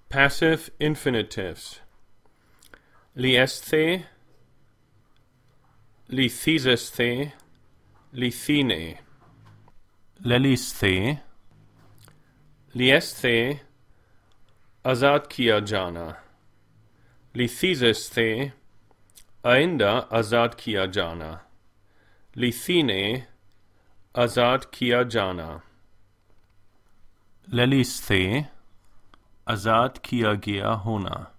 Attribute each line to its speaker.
Speaker 1: Passive infinitives. Liesthe, lithesesthe, lithine.
Speaker 2: Lelisthe,
Speaker 1: Liesthe, azad kiya jana. Lithesesthe, ainda azad kiya jana. Lithine, azad kiya jana.
Speaker 2: Lelisthe, azad kiya gya hona.